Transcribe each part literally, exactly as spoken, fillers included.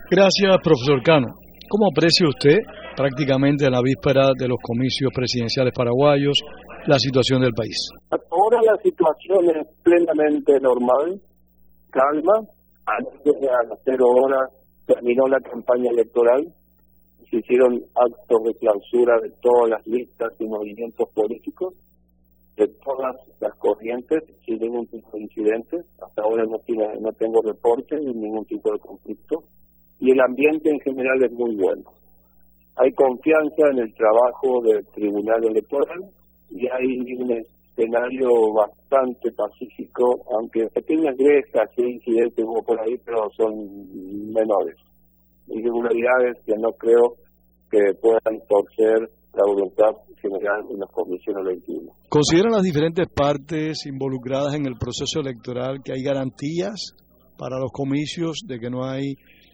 Gracias, profesor Cano. ¿Cómo aprecia usted, prácticamente en la víspera de los comicios presidenciales paraguayos, la situación del país? Ahora la situación es plenamente normal, calma. Antes de las cero horas terminó la campaña electoral, se hicieron actos de clausura de todas las listas y movimientos políticos, de todas las corrientes, sin ningún tipo de incidentes. Hasta ahora no, tiene, no tengo reportes ni ningún tipo de conflicto. Y el ambiente en general es muy bueno. Hay confianza en el trabajo del Tribunal Electoral y hay un escenario bastante pacífico, aunque pequeñas grescas y incidentes hubo por ahí, pero son menores. Irregularidades que no creo que puedan torcer la voluntad general en las comisiones veintiuno. ¿Consideran las diferentes partes involucradas en el proceso electoral que hay garantías para los comicios de que no hay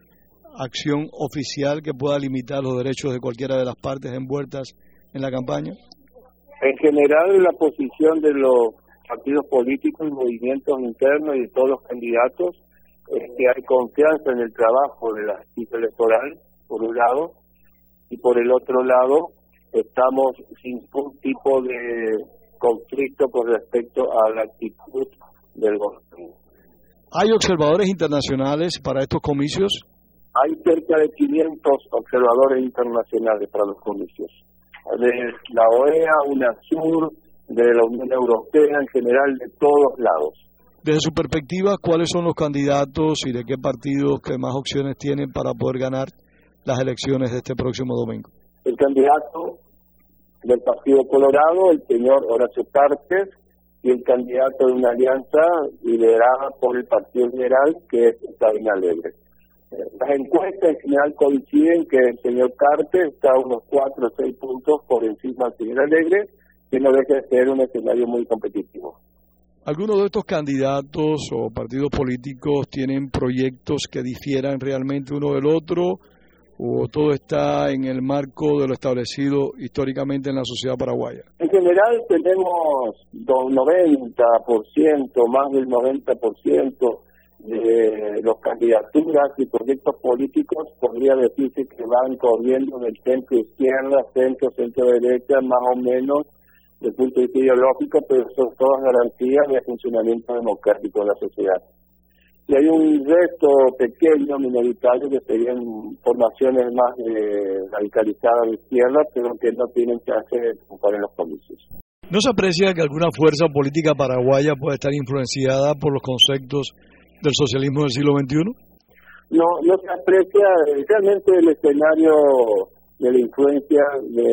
acción oficial que pueda limitar los derechos de cualquiera de las partes envueltas en la campaña? En general, la posición de los partidos políticos y movimientos internos y de todos los candidatos es que hay confianza en el trabajo de la justicia electoral, por un lado, y por el otro lado, estamos sin ningún tipo de conflicto con respecto a la actitud del gobierno. ¿Hay observadores internacionales para estos comicios? Hay cerca de quinientos observadores internacionales para los comicios, de la O E A, UNASUR, de la Unión Europea, en general de todos lados. Desde su perspectiva, ¿cuáles son los candidatos y de qué partidos que más opciones tienen para poder ganar las elecciones de este próximo domingo? El candidato del Partido Colorado, el señor Horacio Cartes, y el candidato de una alianza liderada por el Partido Liberal, que es Sabina Alegre. Las encuestas en general coinciden que el señor Cartes está a unos cuatro o seis puntos por encima del señor Alegre, que no deja de ser un escenario muy competitivo. ¿Algunos de estos candidatos o partidos políticos tienen proyectos que difieran realmente uno del otro, o todo está en el marco de lo establecido históricamente en la sociedad paraguaya? En general tenemos noventa por ciento, más del noventa por ciento de las candidaturas y proyectos políticos, podría decirse que van corriendo del centro izquierda, centro, centro derecha, más o menos desde el punto de vista ideológico, pero son todas garantías de funcionamiento democrático de la sociedad. Y hay un resto pequeño, minoritario, que serían formaciones más eh, radicalizadas de izquierda, pero que no tienen chance de ocupar en los comicios. ¿No se aprecia que alguna fuerza política paraguaya puede estar influenciada por los conceptos del socialismo del siglo veintiuno? No, no se aprecia realmente el escenario de la influencia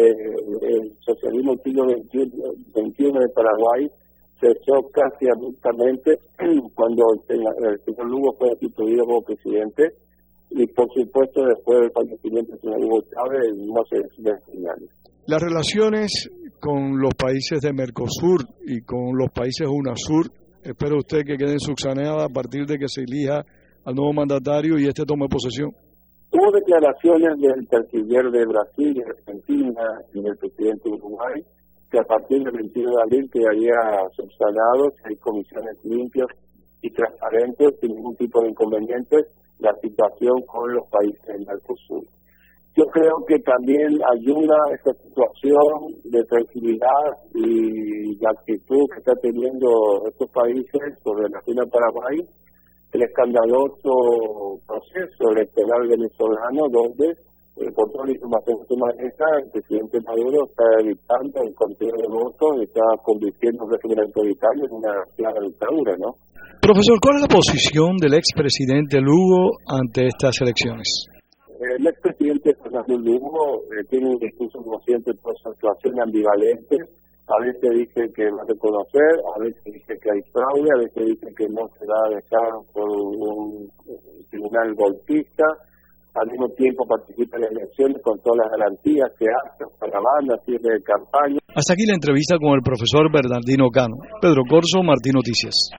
del socialismo del siglo veintiuno de Paraguay. Cesó casi abruptamente cuando el señor, el señor Lugo fue destituido como presidente, y por supuesto después del fallecimiento del señor Hugo Chávez no se ven señales. Las relaciones con los países de Mercosur y con los países UNASUR, espera usted que queden subsaneadas a partir de que se elija al nuevo mandatario y este tome posesión. Hubo declaraciones del canciller de Brasil, de Argentina y del presidente de Uruguay, que a partir del veintiuno de abril quedaría subsanado, que hay comisiones limpias y transparentes, sin ningún tipo de inconvenientes, la situación con los países del Mercosur. Yo creo que también ayuda esta situación de tranquilidad y la actitud que está teniendo estos países con relación a Paraguay, el escandaloso proceso electoral venezolano, donde eh, por toda la información que se maneja, el presidente Maduro está evitando el conteo de votos y está convirtiendo el régimen autoritario en una clara dictadura, ¿no? Profesor, ¿cuál es la posición del expresidente Lugo ante estas elecciones? El expresidente Fernando Lugo eh, tiene un discurso, como siempre, por su actuación ambivalente. A veces dice que va a reconocer, a veces dice que hay fraude, a veces dice que no se va a dejar por un tribunal golpista. Al mismo tiempo participa en las elecciones con todas las garantías que hace, caravanas, cierre de campaña. Hasta aquí la entrevista con el profesor Bernardino Cano. Pedro Corzo, Martín Noticias.